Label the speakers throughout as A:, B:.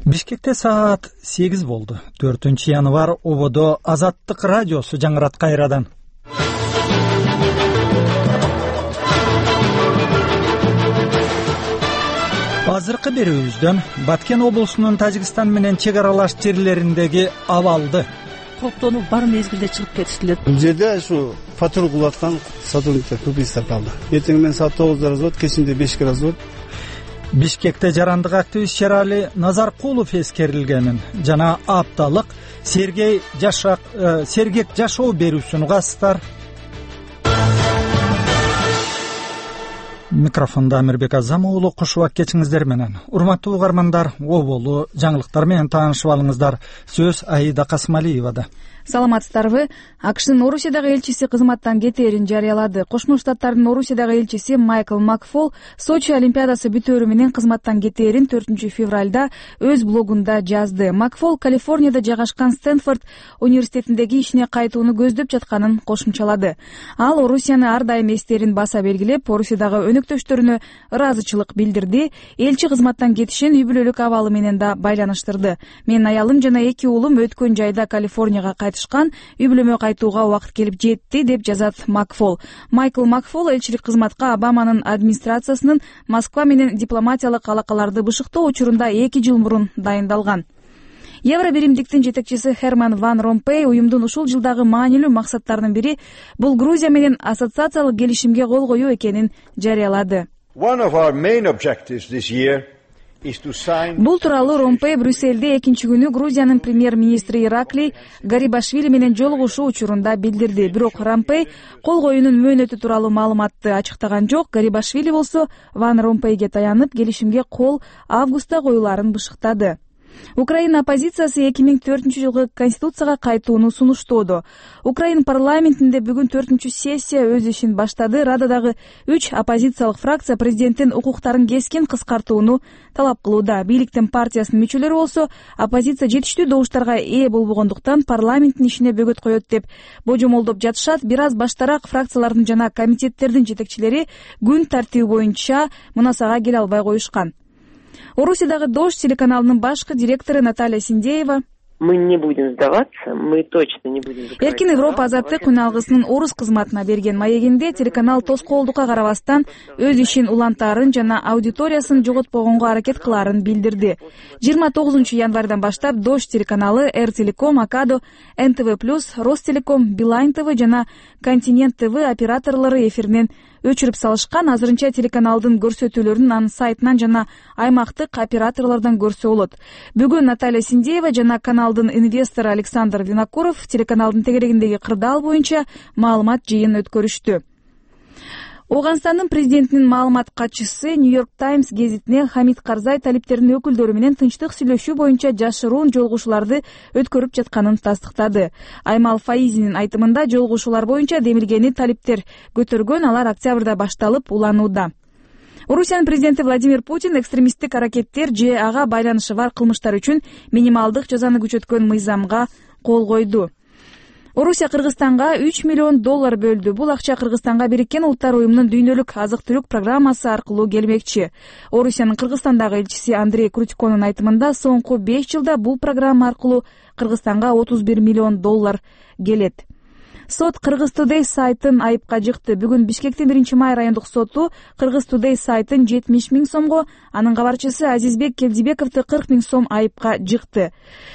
A: Бишкекте саат 8 болду. 4-январ ободо Азаттык радиосу жаңырат кайрадан. Азыркы берүүбүздөн Баткен облусунун Тажикстан менен чек аралаш жерлериндеги абалды
B: топтонуп бар мезгилде чыгып кетиштилер.
C: Бул жерде ушу патруль кылып аткан сотрудниктер көбүйсүп калды. Эртең менен саат 9 разот, кечинде 5 разот.
A: Бишкекте жарандык активист Шерали Назаркулов эскерилгенин жана апталык сергек жашоо берүүсүн угасыздар. Микрофонда Амирбек Азам уулу, кош убак кечиңиздер менен. Урматтуу угармандар, оболу жаңылыктар менен таанышып алыңыздар. Сөз Аида Касмалиевада.
D: Саламатсыздарбы? АКШнын Орусиядагы элчиси кызматтан кетээрин жарыялады. Кошмо Штаттардын Орусиядагы элчиси Майкл Макфол Сочи Олимпиадасы бүтөөрү менен кызматтан кетээрин 4-февралда өз блогунда жазды. Макфол Калифорнияда жайгашкан Стэнфорд университетиндеги ишине кайтууну көздөп жатканын кошумчалады. Ал Орусияны ар дайым эстерин баса белгилеп, Орусиядагы өнөктөштөрүнө ыраазычылык билдирди. Элчи кызматтан кетишин үй бүлөлүк абалы менен да байланыштырды. Менин аялым жана 2 уулум өткөн жайда Калифорнияга үй бүлөмө кайтууга убакыт келип жетти, деп жазат Макфол. Майкл Макфол элчилик кызматка Обаманын администрациясынын Москва менен дипломатиялык алакаларды бышыктоо учурунда 2 жыл мурун дайындалган. Евро биримдиктин жетекчиси Херман Ван Ромпей уюмдун ушул жылдагы маанилүү максаттарынын бири бул Грузия менен ассоциациялык келишимге кол коюу экенин жарыялады. Бул тууралуу Ромпей Брюссельде 2-күнү Грузиянын премьер-министри Ираклий Гарибашвили менен жолугушуу учурунда билдирди. Бирок Ромпей кол коюунун мөөнөтү тууралуу маалыматты ачыктаган жок. Гарибашвили болсо Ван Ромпейге таянып, келишимге кол августта коюларын бышыктады. Украина оппозициясы 2004-жылгы конституцияга кайтууну сунуштоодо. Украина парламентинде бүгүн 4-сессия өз ишин баштады. Рададагы 3 оппозициялык фракция президенттин укуктарын кескин кыскартууну талап кылууда. Бийликтин партиясынын мүчөлөрү болсо оппозиция жетиштүү добуштарга ээ болбогондуктан парламенттин ишине бөгөт коет деп божомолдоп жатышат. Бир аз баштараак фракциялардын жана комитеттердин жетекчилери күн тартиби боюнча мунасага келе албай коюшкан. Орусиядагы Дождь телеканалынын башкы директору Наталья Синдеева:
E: Мы не будем сдаваться, мы точно не будем закрывать.
D: Эркин Европа азаттык үналгысынын орус кызматына берген маегинде телеканал тоскоолдукка карабастан өз ишин улантаарын жана аудиториясын жоготпогонго аракет кылаарын билдирди. 29-январдан баштап Дождь телеканалы Эр-Телеком, Акадо, НТВ+, Ростелеком, Билайн ТВ жана Континент ТВ операторлору эфиринен өчүрүп салышкан. Азырынча телеканалдын көрсөтүүлөрүн анын сайтынан жана аймактык операторлордон көрсө болот. Бүгүн Наталья Синдеева жана каналдын инвестору Александр Винокуров телеканалдын тегерегиндеги кырдаал боюнча маалымат жыйын өткөрүштү. Оганстандын президентинин маалымат катчысы Нью-Йорк Таймс гезитине Хамид Карзай талиптердин өкүлдөрү менен тынчтык сүйлөшүү боюнча жашыруун жолугушууларды өткөрүп жатканын тастыктады. Аймал Фаизинин айтымында жолугушуулар боюнча демилгени талиптер көтөргөн, алар октябрда башталып уланууда. Орусиянын президенти Владимир Путин экстремисттик аракеттер же ага байланышы бар кылмыштар үчүн минималдык жазаны күчөткөн мыйзамга кол койду. Орусия Кыргызстанга $3 миллион бөлдү. Бул акча Кыргызстанга Бириккен Улуттар уюмунун дүйнөлүк азык-түлүк программасы аркылуу келмекчи. Орусиянын Кыргызстандагы элчиси Андрей Крутиконун айтымында соңку 5 жылда бул программа аркылуу Кыргызстанга $31 миллион келет. Сот Кыргыз Today сайтын айыпка жыкты. Бүгүн Бишкектин 1-май райондук соту Кыргыз Today сайтын 70 000 сомго, анын кабарчысы Азизбек Келдибековду 40 000 сом айыпка жыкты.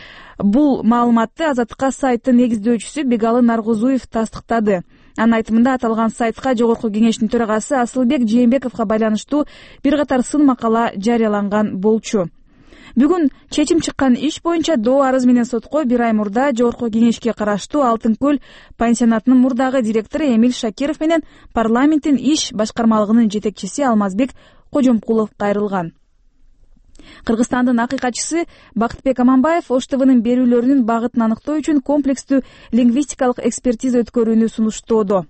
D: Бул маалыматты Азаттыкка сайттын негиздөөчүсү Бегалы Наргузуев тастыктады. Анын айтымында аталган сайтка жогорку кеңештин төрагасы Асылбек Жээнбековго байланыштуу бир катар сын макала жарыяланган болчу. Бүгүн чечим чыккан иш боюнча доо арыз менен сотко 1 ай мурда жогорку кеңешке караштуу Алтын көл пансионатынын мурдагы директору Эмиль Шакиров менен парламенттин иш башкармалыгынын жетекчиси Алмазбек Кожомкулов кайрылган. Кыргызстандын акыйкатчысы Бактыбек Аманбаев Ош ТВнын берүүлөрүнүн багытын аныктоо үчүн комплекстүү лингвистикалык экспертиза өткөрүүнү сунуштоодо.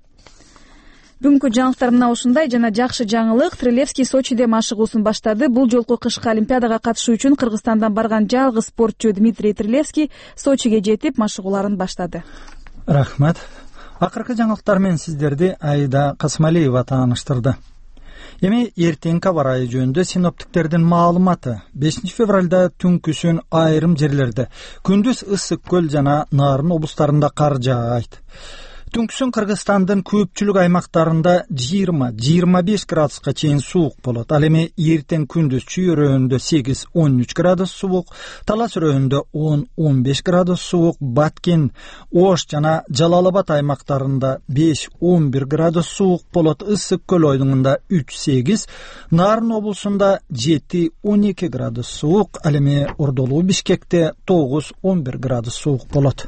D: Бүгүнкү жаңылыктар мына ушундай жана жакшы жаңылык. Трилевский Сочиде машыгуусун баштады. Бул жолку кышкы Олимпиадага катышуу үчүн Кыргызстандан барган жалгыз спортчу Дмитрий Трилевский Сочиге жетип машыгууларын баштады.
A: Рахмат. Акыркы жаңылыктар менен сиздерди Аида Касмалиева тааныштырды. Эми эртеңки аба ырайы жөнүндө синоптиктердин маалыматы. 5 февралда түнкүсүн айрым жерлерде, күндүз ысык көл жана Нарын облустарында кар жаайт. Түнкүсүн Кыргызстандын көпчүлүк аймактарында 20-25 градуска чейин суук болот. Ал эми эртең күндүз чүйөрөндө 8-13 градус суук, Талас өрөндө 10-15 градус суук, Баткен, Ош жана Жалал Абад аймактарында 5-11 градус суук болот. Ысык көл ойдуңунда 3-8, Нарын облусунда 7-12 градус суук, ал эми Ордолуу Бишкекте 9-11 градус суук болот.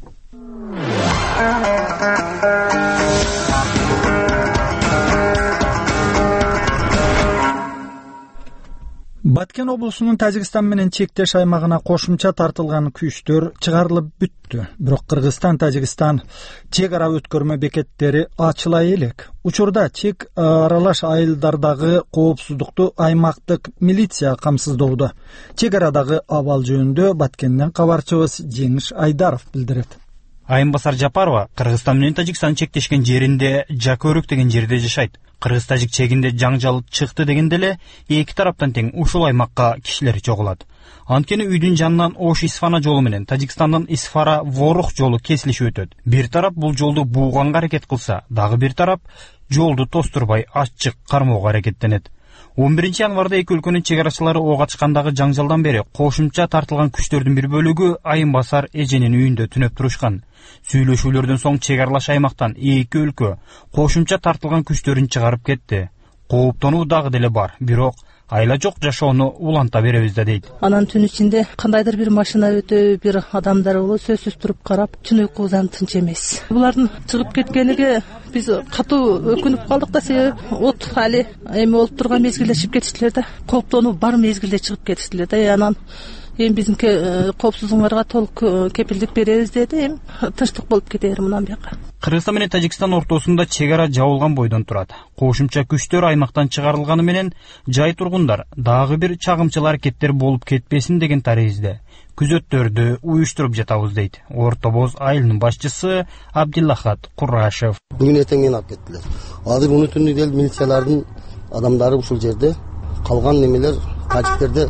A: Баткен облусунун Тажикстан менен чектеш аймагына кошумча тартылган күчтөр чыгарылып бүттү. Бирок Кыргызстан-Тажикстан чек ара өткөрмө бекеттери ачыла элек. Учурда чек аралаш айылдардагы коопсуздукту аймактык милиция камсыздоодо. Чек арадагы абал жөнүндө Баткенден кабарчыбыз Жеңиш Айдаров билдирет.
F: Айымбасар Жапарова Кыргызстан менен Тажикстан чектешкен жеринде Жакөрүк деген жерде жашайт. Кыргыз-тажик чегинде жаңжал чыкты дегенде эле эки тараптан тең ушул аймакка кишилер чогулат. Анткени үйдүн жанынан Ош-Исфана жолу менен Тажикстандын Исфара-Ворух жолу кесилишип өтөт. Бир тарап бул жолду бууганга аракет кылса, дагы бир тарап жолду тостурбай ачык кармоого аракеттенет. 11 январда эки өлкөнүн чек арачылары ок ачкандагы жаңжалдан бери кошумча тартылган күчтөрдүн бир бөлүгү айымбасар эженин үйүндө түнөп турушкан. Сүйлөшүүлөрдөн соң чек аралаш аймактан эки өлкө кошумча тартылган күчтөрүн чыгарып кетти. Кооптонуу дагы деле бар, бирок айла жок жашоону уланта беребиз да дейт.
B: Анан түн ичинде кандайдыр бир машина өтөбү, бир адамдар болуп сөзсүз туруп карап, түн уйкубуздан тынч эмес. Булардын чыгып кеткениге биз катуу өкүнүп калдык да, себеби от али эми болуп турган мезгилде чыгып кетиштилер да, кооптонуу бар мезгилде чыгып кетиштилер да. Анан эми биздин коопсуздугуңарга толук кепилдик беребиз деди. Эми тынчтык болуп кетер мындан бияка.
F: Кыргызстан менен Тажикстан ортосунда чек ара жабылган бойдон турат. Кошумча күчтөр аймактан чыгарылганы менен жай тургундар дагы бир чагымчыл аракеттер болуп кетпесин деген таризде күзөттөрдү уюштуруп жатабыз дейт Орто Боз айылынын башчысы Абдиллахат Курашев.
G: Бүгүн эртең мени алып кеттилер. Азыр унутунду дел милициялардын адамдары ушул жерде. Калган немелер тажиктерде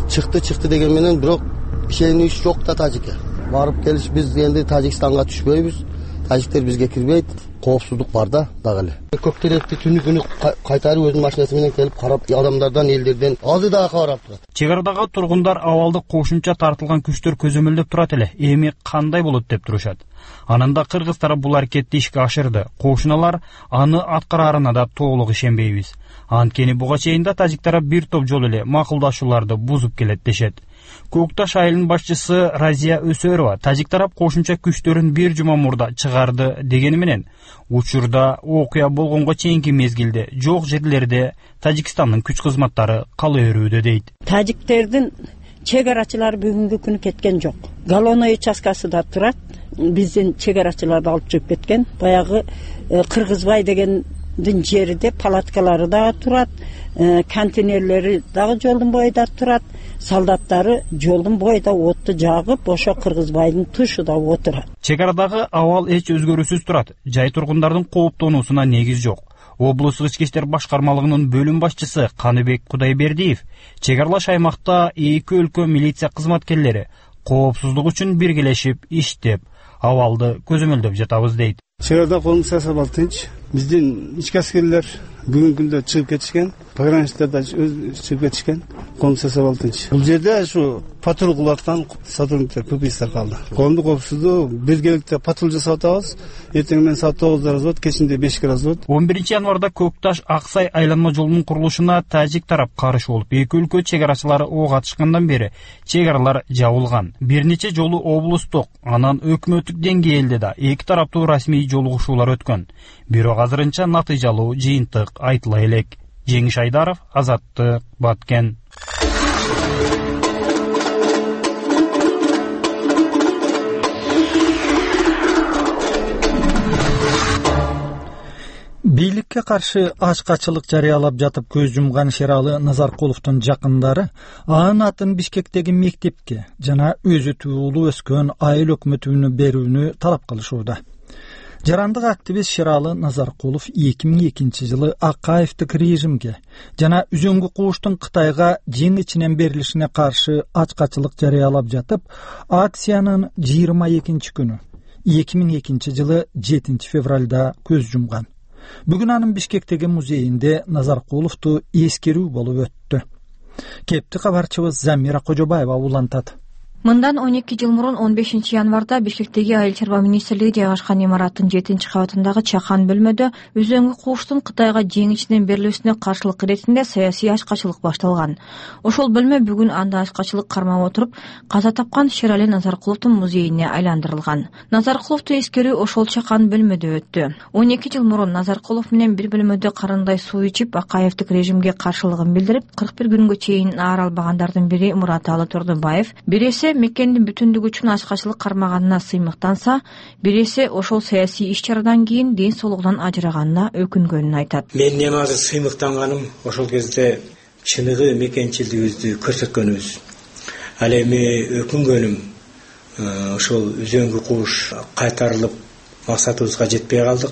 G: чыкты деген менен, бирок ишенич жок да тажикке. Барып келиш, биз энди Тажикстанга түшпөйбүз. Тажиктер бизге кирбейт. Коопсуздук бар да дагы эле. Көктөрөктү түнү кайтарып өзүнүн машинасы менен келип карап, адамдардан, элдерден азыр дагы кабар алып турат.
F: Чек арадагы тургундар абалды кошумча тартылган күчтөр көзөмөлдөп турат эле. Эми кандай болот деп турушат. Ананда Кыргыз тарап бул аракетти ишке ашырды. Кошуналар аны аткарарына да толук ишенбейбиз. Анткени буга чейин да тажик тарап бир топ жолу эле макулдашууларды бузуп келет дешет. Көкташ айылынын башчысы Разия Өсөрова тажик тарап кошумча күчтөрүн бир жума мурда чыгарды дегени менен, учурда окуя болгонго чейинки мезгилде жок жерлерде Тажикстандын күч кызматтары кала өрүүдө дейт.
H: Тажиктердин чек арачылары бүгүнкү күнү кеткен жок. Галоной участкасы да турат. Биздин чек арачыларды алып чыгып кеткен. Баягы Кыргызбай дегендин жериде палаткалары да турат, контейнерлери дагы жолдун боюнда турат. Солдаттары жолдун боюнда отту жагып, ошо Кыргызбайдын тушуда отурат.
F: Чек арадагы абал эч өзгөрүүсүз турат. Жай тургундардын кооптонуусуна негиз жок. Облустук ички иштер башкармалыгынын бөлүм башчысы Каныбек Кудайбердиев чек аралаш аймакта эки өлкө милиция кызматкерлери коопсуздук үчүн биргелешип иштеп, абалды көзөмөлдөп жатабыз дейт.
C: Чек арада коомчу абал тынч. Биздин ички аскерлер бүгүнкү күндө чыгып кетишкен, пограничниктер да чыгып кетишкен, коомчу абал тынч. Бул жерде ушу патруль кылып аткан сотрудниктер көпүйсүздөр калды. Коомдук коопсуздугу биргеликте патруль жасап атабыз. Эртең менен саат 9 болот, кечинде 5 болот.
F: 11 январда Көкташ Аксай айланма жолунун курулушуна тажик тарап каршы болуп, эки өлкө чек арачылары ок атышкандан бери чек аралар жабылган. Бир нече жолу облустук, анан өкмөттүк деңгээлде да эки тараптуу расмий жолугушуулар өткөн. Бирок азырынча натыйжалуу жыйынтык айтыла элек. Жеңиш Айдаров, Азаттык, Баткен.
A: Бийликке каршы ачкачылык жарыялап жатып көз жумган Шералы Назаркуловдун жакындары анын атын Бишкектеги мектепке жана өзү туулуп өскөн айыл өкмөтүнө берүүнү талап кылышууда. Жарандык активист Шералы Назаркулов 2002-жылы Акаевдик режимге жана үзөңгү кууштун Кытайга жең ичинен берилишине каршы ачкачылык жарыялап жатып, акциянын 22 күнү 2002-жылы 7 февралда көз жумган. Бүгүн анын Бишкектеги музейинде Назаркуловду эскерүү болуп өттү. Кепти кабарчыбыз Замира Кожобаева улантат.
I: Мындан 12 жыл мурун 15 январда Бишкектеги Айыл чарба министрлиги жайгашкан имараттын 7-кабатындагы чакан бөлмөдө үзөңгү кууштун Кытайга жең ичинен берилүүсүнө каршылык иретинде саясий ачкачылык башталган. Ошол бөлмө бүгүн анда ачкачылык кармап отуруп, каза тапкан Шерали Назаркуловдун музейине айландырылган. Назаркуловду эскерүү ошол чакан бөлмөдө өттү. 12 жыл мурун Назаркулов менен бир бөлмөдө карындай суу ичип, Акаевдик режимге каршылыгын билдирип, 41 күнгө чейин аар албагандардын бири Мураталы Турдубаев, бириси мекендин бүтүндүгү үчүн ачкачылык кармаганына сыймыктанса, бириси ошол саясий иш-чарадан кийин ден соолугунан ажыраганына өкүнгөнүн айтат.
J: Мен эми азыр сыймыктанганым ошол кезде чыныгы мекенчилдигибизди көрсөткөнүбүз. Ал эми өкүнгөнүм ошол үзөңгү кууш кайтарылып максатыбызга жетпей калдык.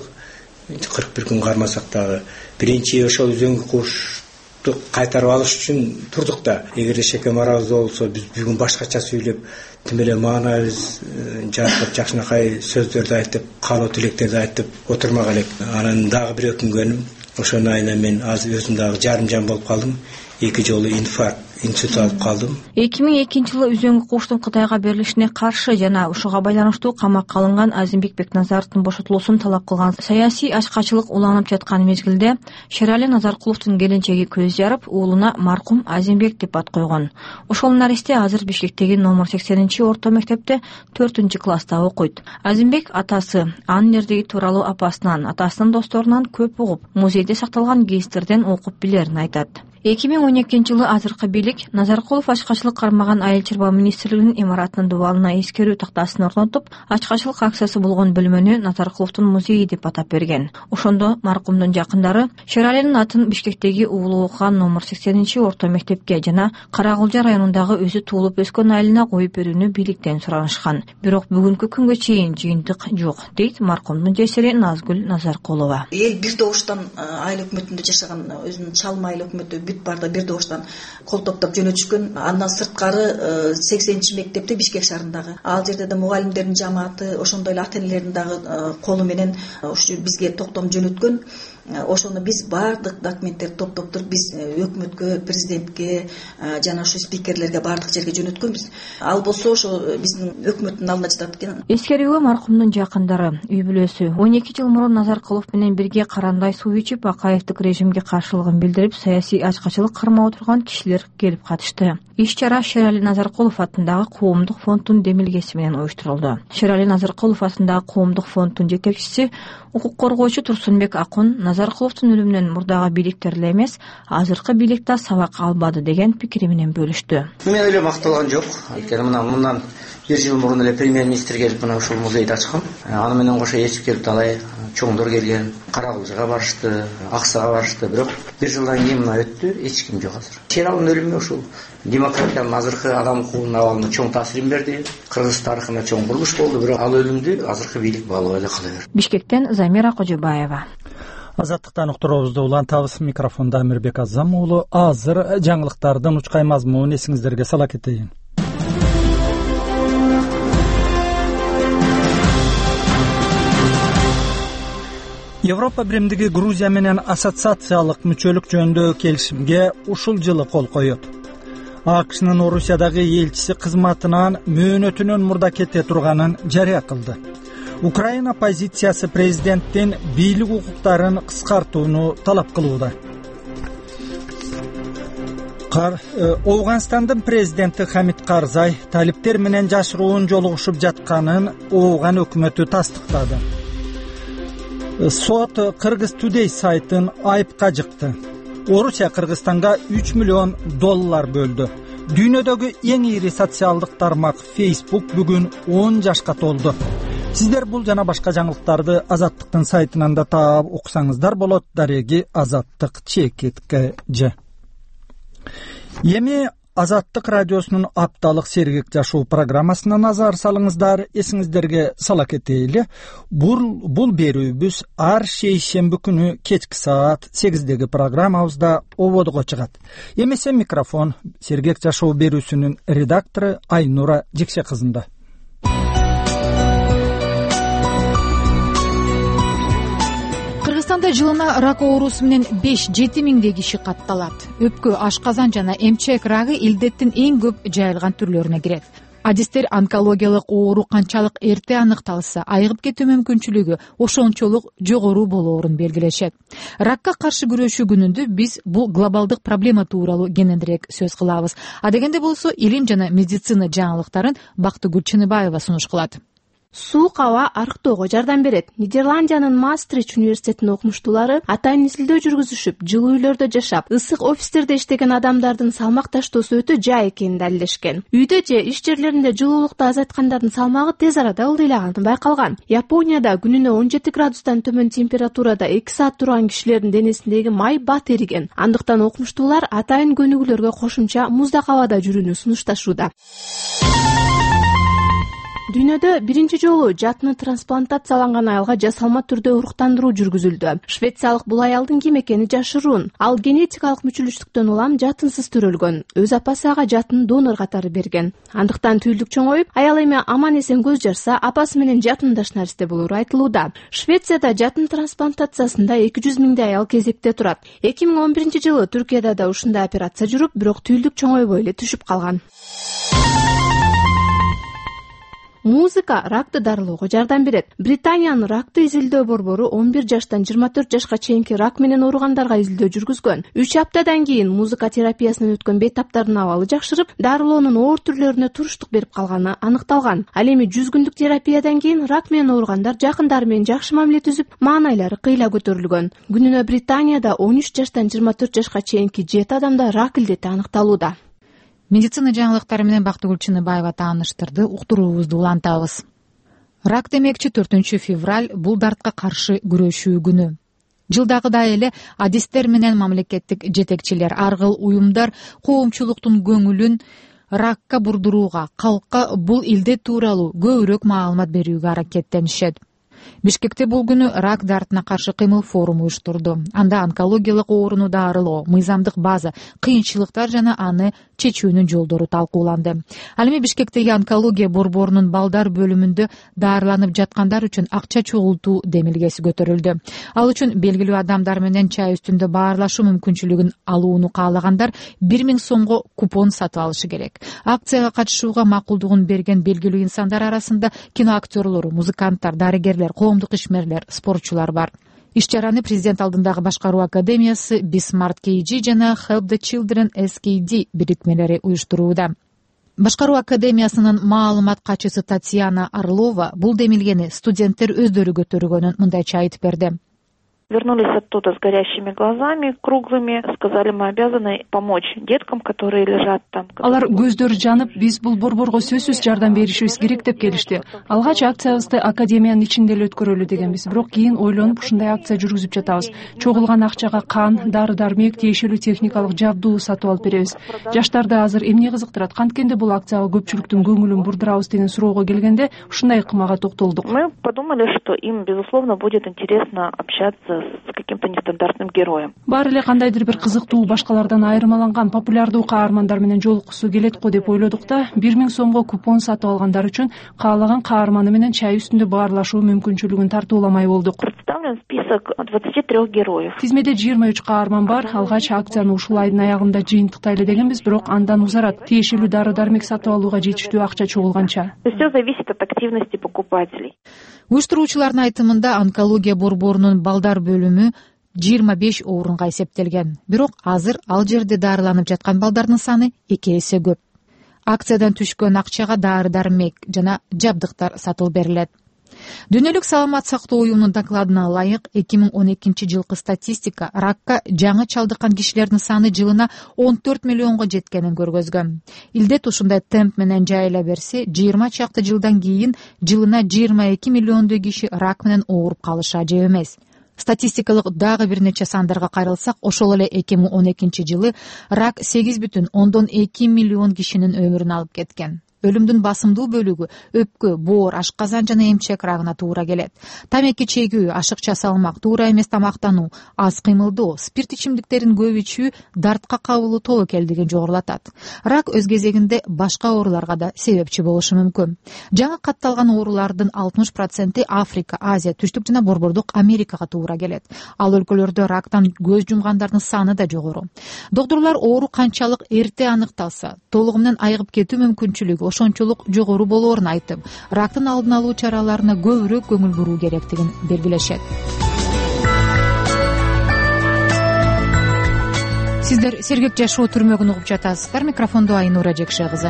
J: 41 күн кармасак дагы биринчи ошол үзөңгү куушту кайтарып алыш үчүн турдук да. Эгерде шекем арабызда болсо, биз бүгүн башкача сүйлөп, тим эле маанайыбыз жарык жакшынакай сөздөрдү айтып, каалоо тилектерди айтып отурмак элек. Анан дагы бир өкүнгөнүм, ошонун айына мен азыр өзүм дагы жарым жан болуп калдым. 2 жолу инсульт алып калдым.
I: 2002-жылы үзөңгү кууштун Кытайга берилишине каршы жана ушуга байланыштуу камакка алынган Азимбек Бекназаровдун бошотулуусун талап кылган саясий ачкачылык уланып жаткан мезгилде Шерали Назаркуловдун келинчеги көз жарып, уулуна маркум Азимбек деп ат койгон. Ошол наристе азыр Бишкектеги номер 80-орто мектепте 4-класста окуйт. Азимбек атасы анын эрдиги тууралуу апасынан, атасынын досторунан көп угуп, музейде сакталган гезиттерден окуп билерин айтат. 2012-жылы азыркы бийлик Назаркулов ачкачылык кармаган Айыл чарба министрлигинин имаратынын дубалына эскерүү тактасын орнотуп, ачкачылык акциясы болгон бөлмөнү Назаркуловдун музейи деп атап берген. Ошондо маркумдун жакындары Шералинин атын Бишкектеги уулу окуган номер 80-орто мектепке жана Карагулжа районундагы өзү туулуп өскөн айылына коюп берүүнү бийликтен суранышкан. Бирок бүгүнкү күнгө чейин жыйынтык жок, дейт маркумдун жесири Назгүл Назаркулова.
K: Эл бир добуштан айыл өкмөтүндө жашаган, өзүнүн чалма айыл өкмөтү барда бир добуштан кол топтоп жөнөтүшкөн. Андан сырткары 80-мектепте Бишкек шаарындагы. Ал жерде да мугалимдердин жамааты, ошондой эле ата-энелердин дагы колу менен ушу бизге токтом жөнөткөн. Ошону биз бардык документтерди топтоп туруп, биз өкмөткө, президентке жана ушу спикерлерге бардык жерге жөнөткөнбүз. Ал болсо ошо биздин өкмөттүн алдына жатат экен.
I: Эскерүүгө маркумдун жакындары, үй бүлөсү 12 жыл мурун Назаркулов менен бирге карандай суу ичип, Акаевдик режимге каршылыгын билдирип, саясий ачкачылык кармап отурган кишилер келип катышты. Иш-чара Шерали Назаркулов атындагы коомдук фонддун демилгеси менен уюштурулду. Шерали Назаркулов атындагы коомдук фонддун жетекчиси, укук коргоочу Турсунбек Акун Назаркуловдун өлүмүнөн мурдагы бийликтер эле эмес, азыркы бийлик да сабак албады деген пикири менен бөлүштү.
L: Мен эле макталган жок. Анткени мындан 1 жыл мурун эле премьер-министр келип мына ушул музейди ачкан. Аны менен кошо ээчип келип талай чоңдор келген, Карагулжага барышты, Аксага барышты, бирок 1 жылдан кийин мына өттү, эч ким жок азыр. Шералынын өлүмү ушул демократиянын азыркы адам укугунун абалына чоң таасирин берди. Кыргыз тарыхына чоң бурулуш болду, бирок ал өлүмдү азыркы бийлик баалабай эле кала берди.
I: Бишкектен Замира Кожобаева.
A: Азаттыктан уктуруубузду улантабыз. Микрофонда Амирбек Азам уулу. Азыр жаңылыктардын учкай мазмунун эсиңиздерге сала кетейин. Европа биримдиги Грузия менен ассоциациялык мүчөлүк жөнүндө келишимге ушул жылы кол коёт. АКШнын Орусиядагы элчиси кызматынан мөөнөтүнөн мурда кете турганын жарыя кылды. Украина оппозициясы президенттин бийлик укуктарын кыскартууну талап кылууда. Ооганстандын президенти Хамид Карзай талиптер менен жашыруун жолугушуп жатканын Ооган өкмөтү тастыктады. Сот Кыргыз Today сайтын айыпка жыкты. Орусия Кыргызстанга $3 миллион бөлдү. Дүйнөдөгү эң ири социалдык тармак Facebook бүгүн 10 жашка толду. Сиздер бул жана башка жаңылыктарды Азаттыктын сайтынан да таап окусаңыздар болот. Дареги Азаттык _. Эми Азаттык радиосунун апталык сергек жашоо программасына назар салыңыздар. Эсиңиздерге сала кетейли. Бул берүүбүз ар шейшемби күнү кечки саат 8деги программабызда ободго чыгат. Эмесе микрофон сергек жашоо берүүсүнүн редактору Айнура Жекше кызында.
M: Кыргызстанда жылына рак оорусу менен 5-7 миңдей киши катталат. Өпкө, ашказан жана эмчек рагы илдеттин эң көп жайылган түрлөрүнө кирет. Адистер онкологиялык оору канчалык эрте аныкталса, айыгып кетүү мүмкүнчүлүгү ошончолук жогору болоорун белгилешет. Ракка каршы күрөшүү күнүндө биз бул глобалдык проблема тууралуу кененирээк сөз кылабыз. Адегенде болсо, илим жана медицина жаңылыктарын Бактыгүл Чыныбаева сунуш кылат.
N: Суук аба арыктоого жардам берет. Нидерландиянын Маастрихт университетинин окумуштуулары атайын изилдөө жүргүзүшүп, жылуу үйлөрдө жашап, ысык офистерде иштеген адамдардын салмак таштоосу өтө жай экенин далилдешкен. Үйдө же иш жерлеринде жылуулукту азайткандардын салмагы тез арада ылдыйлаганы байкалган. Японияда күнүнө 17 градустан төмөн температурада 2 саат турган кишилердин денесиндеги май бат эриген. Андыктан окумуштуулар атайын көнүгүүлөргө кошумча муздак абада жүрүүнү сунушташууда. Дүйнөдө биринчи жолу жатыны трансплантацияланган аялга жасалма түрдө уруктандыруу жүргүзүлдү. Швециялык бул аялдын ким экени жашыруун. Ал генетикалык мүчүлүштүктөн улам жатынсыз төрөлгөн. Өз апасы ага жатын донор катары берген. Андыктан түйүлдүк чоңоюп, аял эми аман-эсен көз жарса, апасы менен жатындаш наристе болору айтылууда. Швецияда жатын трансплантациясында 200 миңдей аял кезекте турат. 2011 жылы Түркияда да ушундай операция жүрүп, бирок түйүлдүк чоңойбой эле түшүп калган. Музыка ракты дарылоого жардам берет. Британиянын ракты изилдөө борбору 11 жаштан 24 жашка чейинки рак менен ооругандарга изилдөө жүргүзгөн. 3 аптадан кийин музыка терапиясынан өткөн бейтаптардын абалы жакшырып, дарылоонун оор түрлөрүнө туруштук берип калганы аныкталган. Ал эми 100 күндүк терапиядан кийин рак менен ооругандар жакындары менен жакшы мамиле түзүп, маанайлары кыйла көтөрүлгөн. Күнүнө Британияда 13 жаштан 24 жашка чейинки 7 адамда рак илдети аныкталууда.
M: Медицина жаңылыктары менен Бактыгүл Чыныбаева тааныштырды. Уктуруубузду улантабыз. Рак демекчи 4 февраль бул дартка каршы күрөшүү күнү. Жылдагыдай эле адистер менен мамлекеттик жетекчилер, аргыл уюмдар коомчулуктун көңүлүн ракка бурдурууга, калкка бул илдет тууралуу көбүрөөк маалымат берүүгө аракеттенишет. Бишкекте бул күнү рак дартына каршы кыймыл форуму уюштурду. Анда онкологиялык ооруну дарылоо, мыйзамдык база, кыйынчылыктар жана аны чечүүнүн жолдору талкууланды. Ал эми Бишкектеги онкология борборунун балдар бөлүмүндө дарыланып жаткандар үчүн акча чогултуу демилгеси көтөрүлдү. Ал үчүн белгилүү адамдар менен чай үстүндө баарлашуу мүмкүнчүлүгүн алууну каалагандар 1000 сомго купон сатып алышы керек. Акцияга катышууга макулдугун берген белгилүү инсандар арасында киноактерлору, музыканттар, дарыгерлер, коомдук ишмерлер, спортчулар бар. Иш-чараны президент алдындагы башкаруу академиясы Bismart KG жана Help the Children SKD бирикмелери уюштурууда. Башкаруу академиясынын маалымат катчысы Татьяна Орлова бул демилгени студенттер өздөрү көтөргөнүн мындайча айтып берди.
O: Вернулись оттуда с горящими глазами, круглыми. Сказали, мы обязаны помочь деткам, которые лежат там.
P: Алар көздөрү жанып, биз бул борборго сөзсүз жардам беришибиз керек деп келишти. Алгач акциябызды академиянын ичинде эле өткөрөлү дегенбиз. Бирок кийин ойлонуп ушундай акция жүргүзүп жатабыз. Чогулган акчага кан, дары-дармек, тиешелүү техникалык жабдуу сатып алып беребиз. Жаштарды азыр эмне кызыктырат? Канткенде бул акцияга көпчүлүктүн көңүлүн бурдурабыз деген суроого келгенде ушундай ыкмага токтолдук.
O: Мы подумали, что им, безусловно, будет интересно общаться с каким-то нестандартным героем.
P: Баары эле кандайдыр бир кызыктуу, башкалардан айырмаланган популярдуу каармандар менен жолуккусу келет го деп ойлодук да, 1000 сомго купон сатып алгандар үчүн каалаган каарманы менен чай үстүндө баарлашуу мүмкүнчүлүгүн тартууламай болдук.
O: Представлен список 23 героев.
P: Тизмеде 23 каарман бар. Алгач акцияны ушул айдын аягында жыйынтыктайлы дегенбиз, бирок андан узарат. Тиешелүү дары-дармек сатып алууга жетиштүү акча чогулганча.
O: Все зависит от активности покупателей.
M: Уюштуруучулардын айтымында онкология борборунун балдар бөлүмү 25 орунга эсептелген. Бирок азыр ал жерде дарыланып жаткан балдардын саны 2 эсе көп. Акциядан түшкөн акчага дары-дармек жана жабдыктар сатылып берилет. Дүйнөлүк саламат сактоо уюмунун докладына ылайык 2012 жылкы статистика ракка жаңы чалдыккан кишилердин саны жылына 14 миллионго жеткенин көргөзгөн. Илдет ушундай темп менен жайыла берсе, 20 чакты жылдан кийин жылына 22 миллиондой киши рак менен ооруп калышы ажеп эмес. статистикалык дагы бир нече сандарга кайрылсак, ошол эле 2012-жылы рак 8,2 миллион кишинин өмүрүн алып кеткен. Өлүмдүн басымдуу бөлүгү өпкө, боор, ашказан жана эмчек рагына туура келет. Тамеки чегүү, ашыкча салмак, туура эмес тамактануу, аз кыймылдоо, спирт ичимдиктерин көп ичүү дартка кабылуу тобокелдигин жогорулатат. Рак өз кезегинде башка ооруларга да себепчи болушу мүмкүн. Жаңы катталган оорулардын 60% Африка, Азия, Түштүк жана Борбордук Америкага туура келет. Ал өлкөлөрдө рактан көз жумгандардын саны да жогору. Доктурлар оору канчалык эрте аныкталса, толугу менен айыгып кетүү мүмкүнчүлүгү ошончолук жогору болоорун айтып, рактын алдын алуу чараларына көбүрөөк көңүл буруу керектигин белгилешет. Сиздер Сергек жашоо түрмөгүн угуп жатасыздар. Микрофондо Айнура Жекше кызы.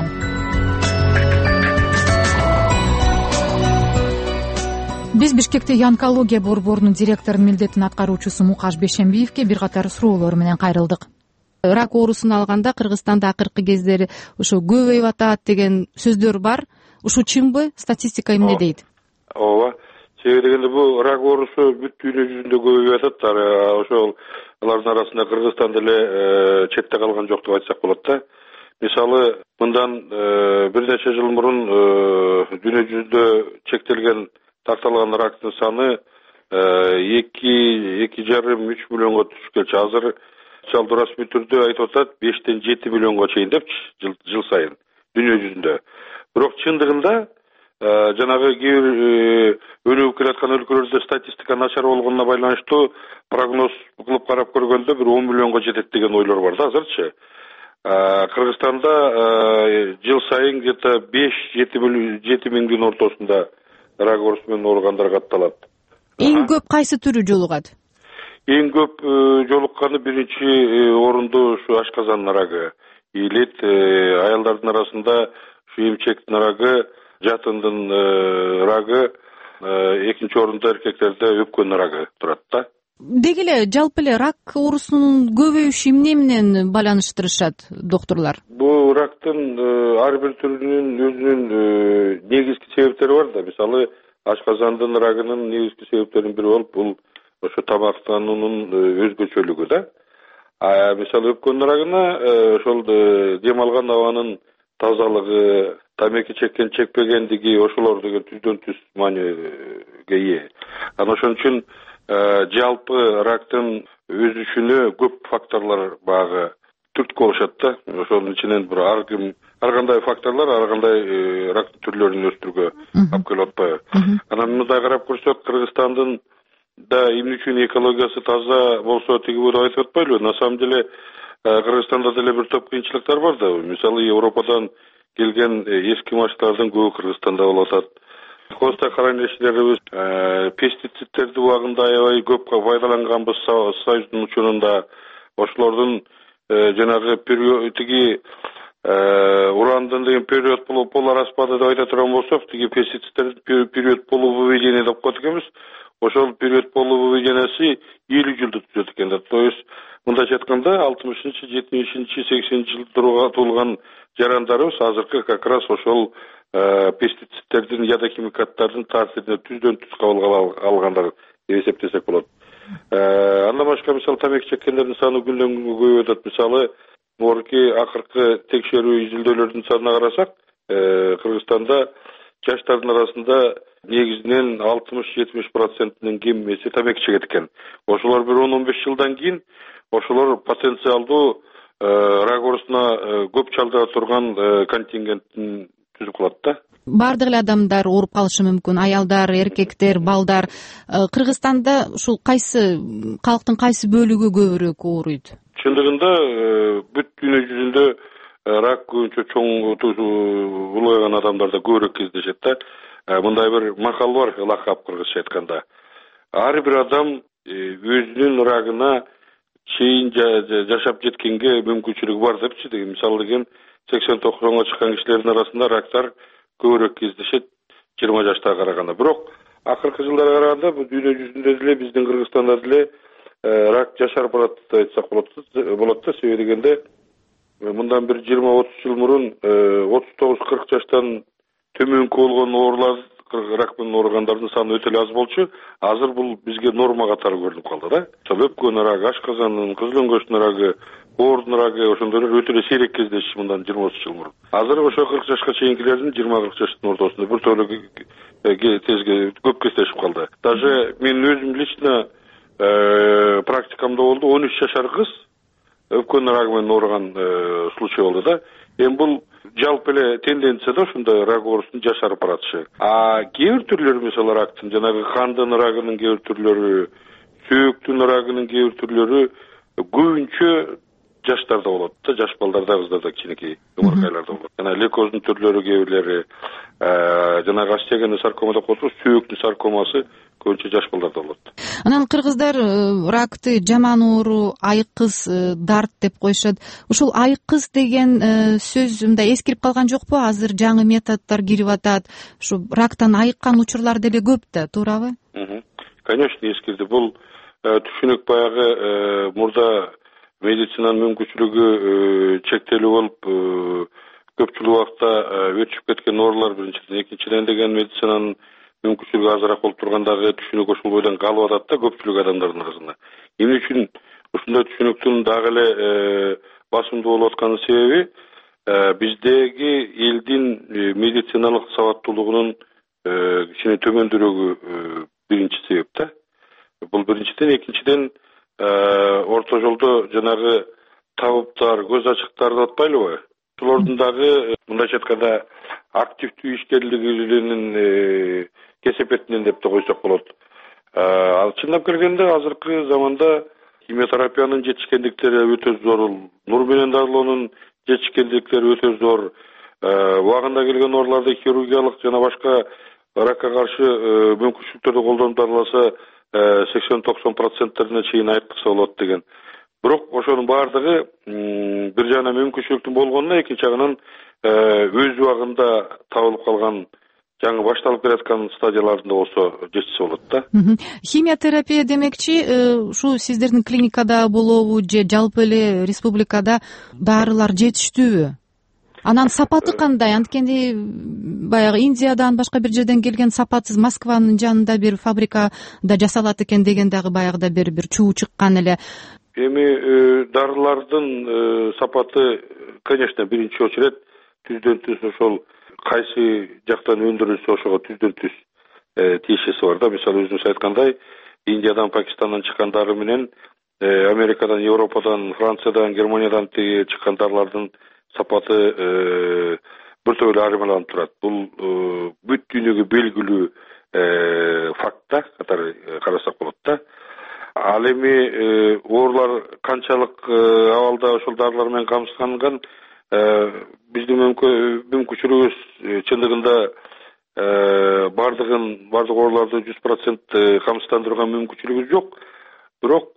M: Биз Бишкекте онкология борборунун директорунун милдетин аткаруучусу Мукаш Бешембиевке бир катар суроолор менен кайрылдык. Рак оорусун алганда Кыргызстанда акыркы кездери ошо көбөйүп атат деген сөздөр бар. Ушул чынбы? Статистика эмне дейт?
Q: Ооба. Себеби дегенде бул рак оорусу бүт дүйнө жүзүндө көбөйүп атат. Ошол алардын арасында Кыргызстан деле четте калган жок деп айтсак болот да. Мисалы, мындан бир нече жыл мурун дүйнө жүзүндө чектелген тартылган рактын саны 2,5–3 миллионго түшүп келчү. Азыр салдуу расмий түрдө айтып атат 5–7 миллионго чейин депчи жыл сайын дүйнө жүзүндө. Бирок чындыгында жанагы кээ бир өнүгүп келаткан өлкөлөрдө статистика начар болгонуна байланыштуу прогноз кылып карап көргөндө бир 10 миллионго жетет деген ойлор бар да азырчы. Кыргызстанда жыл сайын где-то 5–7 миңдин ортосунда рак оорусу менен ооругандар катталат.
M: Эң көп кайсы түрү жолугат?
Q: Эң көп жолукканы биринчи орунду ушу ашказан рагы ийилет. Аялдардын арасында ушу эмчектин рагы, жатындын рагы, экинчи орунда эркектерде өпкөнүн рагы турат да.
M: Деги эле жалпы эле рак оорусунун көбөйүшү эмне менен байланыштырышат доктурлар?
Q: Бул рактын ар бир түрүнүн өзүнүн негизги себептери бар да. Мисалы, ашказандын рагынын негизги себептеринин бири болуп бул ошо тамактануунун өзгөчөлүгү да. Мисалы, өпкөн рагына ошол дем алган абанын тазалыгы, тамеки чеккен чекпегендиги, ошолор деген түздөн түз мааниге ээ. Ошон үчүн жалпы рактын өсүшүнө көп факторлор багы түрткү болушат да. Ошонун ичинен бир ар кандай факторлор ар кандай рактын түрлөрүн өстүрүүгө алып келип атпайбы. Анан мындай карап көрсөк, Кыргызстандын да эмне үчүн экологиясы таза болсо тиги деп айтып атпайлыбы? На самом деле Кыргызстанда деле бир топ кыйынчылыктар бар да. Мисалы, Европадан келген эски машиналардын көбү Кыргызстанда болуп атат. Хостохранилищелерибиз пестицидтерди убагында аябай көп пайдаланганбыз Союздун учурунда. Ошолордун жанагы тиги урандын деген период полураспады деп айта турган болсок, тиги пестицидтердин период полувыведения деп коет экенбиз. Ошол период полувыведениясы 50 жылды түзөт экен да. То есть мындайча айтканда 60-70-80 жылдары туулган жарандарыбыз азыркы как раз ошол пестицидтердин яда химикаттардын таасиринде түздөн түз кабыл алгандар деп эсептесек болот. Андан башка, мисалы, тамеки чеккендердин саны күндөн күнгө көбөйүп атат. Мисалы, акыркы текшерүү изилдөөлөрдүн санына карасак, Кыргызстанда жаштардын арасында негизинен 60–70%нын кеммеси тамеки чегет экен. Ошолор бир 10–15 жылдан кийин ошолор потенциалдуу рак оорусуна көп чалдыра турган контингенттин түзүп калат да.
M: Бардык эле адамдар ооруп калышы мүмкүн, аялдар, эркектер, балдар. Кыргызстанда ушул кайсы калктын кайсы бөлүгү көбүрөөк ооруйт?
Q: Чындыгында бүт дүйнө жүзүндө рак көбүнчө чоң улгайган адамдарда көбүрөөк кездешет да. Мындай бир макал бар, лакап кыргызча айтканда. Ар бир адам өзүнүн рагына чейин жашап жеткенге мүмкүнчүлүгү бар депчи. Мисалы деген 80–90 чыккан кишилердин арасында рактар көбүрөөк кездешет 20 жаштага караганда. Бирок акыркы жылдарга караганда бул дүйнө жүзүндө деле биздин Кыргызстанда деле рак жашар барат деп айтсак болот да. Себеби дегенде мындан бир 20–30 жыл мурун 39–40 жаштан төмөнкү болгон оорулар рак менен ооругандардын саны өтө эле аз болчу. Азыр бул бизге норма катары көрүнүп калды да. Өпкөнүн рагы, ашказандын, кызыл өңгөчтүн рагы, боордун рагы ошондор өтө эле сейрек кездешти мындан 20-30 жыл мурун. Азыр ошо 40 жашка чейинкилердин 20-40 жаштын ортосунда бир тойло тезге көп кездешип калды. Даже мен өзүм лично практикамда болду, 13 жашар кыз өпкөнүн рагы менен ооруган случай болду да. Эми бул жалпы эле тенденция да ушундай рак оорусунун жашарып баратышы. Кээ бир түрлөрү мисалы рактын жанагы кандын рагынын кээ бир түрлөрү, сөөктүн рагынын кээ бир түрлөрү көбүнчө жаштарда болот да, жаш балдарда, кыздарда, кичинекей ымыркайларда болот. Жана лейкоздун түрлөрү кээ бирлери, жанагы остеогенный саркома деп коебуз, сөөктүн саркомасы көбүнчө жаш балдарда болот.
M: Анан кыргыздар ракты жаман оору, айкыз, дарт деп коюшат. Ушул айкыз деген сөз мындай эскирип калган жокпу? Азыр жаңы методдор кирип атат. Ушу рактан айыккан учурлар деле көп да, туурабы?
Q: Конечно, эскирди. Бул түшүнүк баягы мурда медицинанын мүмкүнчүлүгү чектелүү болуп, көпчүлүк убакта өтүшүп кеткен оорулар биринчиден, экинчиден деген медицинанын мүмкүнчүлүгү азыраак болуп тургандагы түшүнүк ошол бойдон калып атат да көпчүлүк адамдардын арасында. Эмне үчүн ушундай түшүнүктүн дагы эле басымдуу болуп атканын себеби биздеги элдин медициналык сабаттуулугунун кичине төмөндүрөгү биринчи себеп да. Бул биринчиден, экинчиден орто жолдо жанагы табыптар, көз ачыктар деп атпайлыбы? Ошолордун дагы мындайча айтканда активдүү ишкерлигинин кесепетинен деп да койсок болот. Ал чындап келгенде азыркы заманда химиотерапиянын жетишкендиктери өтө зор, нур менен дарылоонун жетишкендиктери өтө зор. Убагында келген ооруларды хирургиялык жана башка ракка каршы мүмкүнчүлүктөрдү колдонуп дарыласа 80-90% чейин айткысы болот деген. Бирок ошонун баардыгы бир жагынан мүмкүнчүлүктүн болгонуна, экинчи жагынан өз убагында табылып калган жаңы башталып келаткан стадияларында болсо жетишсе болот да.
M: Химиотерапия демекчи, ушу сиздердин клиникада болобу же жалпы эле республикада дарылар жетиштүүбү? Анан сапаты кандай? Анткени баягы Индиядан, башка бир жерден келген сапатсыз, Москванын жанында бир фабрикада жасалат экен деген дагы баягыда бир чуу чыккан эле.
Q: Эми дарылардын сапаты, конечно, биринчи очередь түздөн түз ошол кайсы жактан өндүрүлсө ошого түздөн түз тиешеси бар да. Мисалы өзүңүз айткандай, Индиядан, Пакистандан чыккан дары менен Америкадан, Европадан, Франциядан, Германиядан чыккан дарылардын сапаты бир топ эле айырмаланып турат. Бул бүт дүйнөгө белгилүү факт да, катары карасак болот да. Ал эми оорулар канчалык абалда ошол дарылар менен камсызданган, биздин мүмкүнчүлүгүбүз чындыгында бардык ооруларды 100% камсыздандырууга мүмкүнчүлүгүбүз жок. Бирок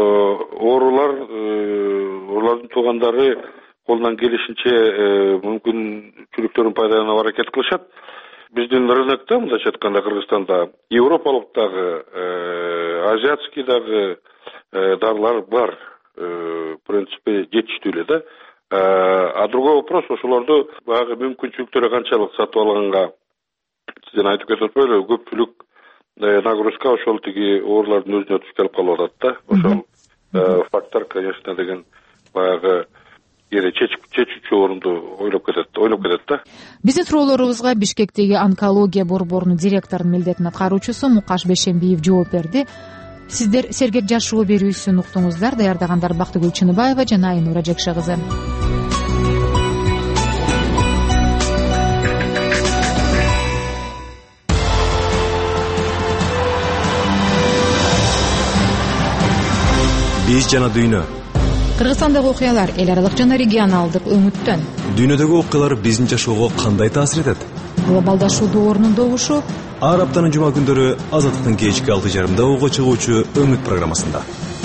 Q: оорулардын туугандары колунан келишинче мүмкүнчүлүктөрүн пайдаланып аракет кылышат. Биздин рынокто, мындайча айтканда, Кыргызстанда европалык дагы, азиатский дагы дарылар бар. В принципе, жетиштүү эле да. А другой вопрос, ошолорду баягы мүмкүнчүлүктөрү канчалык сатып алганга сизден айтып кетип атпайлыбы, көпчүлүк нагрузка ошол тиги оорулардын өзүнө түшүп келип калып атат да. Ошол фактор, конечно, деген баягы чечүүчү орунду ойлоп кетет да.
M: Биздин суроолорубузга Бишкектеги онкология борборунун директорунун милдетин аткаруучусу Мукаш Бешембиев жооп берди. Сиздер Сергек жашоо берүүсүн уктуңуздар. Даярдагандар Бактыгүл Чыныбаева жана Айнура Жекше кызы.
R: Биз жана дүйнө.
M: Кыргызстандагы окуялар эл аралык жана регионалдык өңүттөн.
R: Дүйнөдөгү окуялар биздин жашоого кандай таасир этет?
M: Глобалдашуу доорунун добушу.
R: Ар аптанын жума күндөрү Азаттыктын кечки 6:30 ого чыгуучу Өңүт программасында.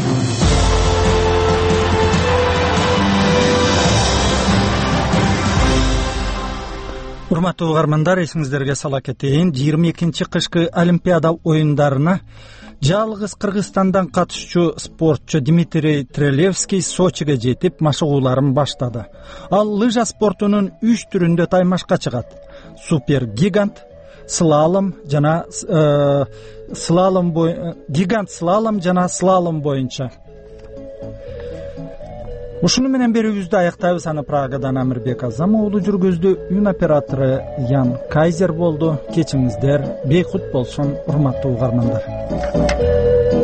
A: Урматтуу угармандар, эсиңиздерге сала кетейин, 22-чи кышкы Олимпиада оюндарына жалгыз Кыргызстандан катышчу спортчу Дмитрий Трелевский Сочиге жетип машыгууларын баштады. Ал лыжа спортунун 3 түрүндө таймашка чыгат: супер гигант, слалом жана гигант слалом жана слалом боюнча. Ушуну менен берүүбүздү аяктайбыз. Аны Прагадан Амирбек Азам уулу жүргүздү. Үн оператору Ян Кайзер болду. Кечиңиздер бейкут болсун, урматтуу угармандар.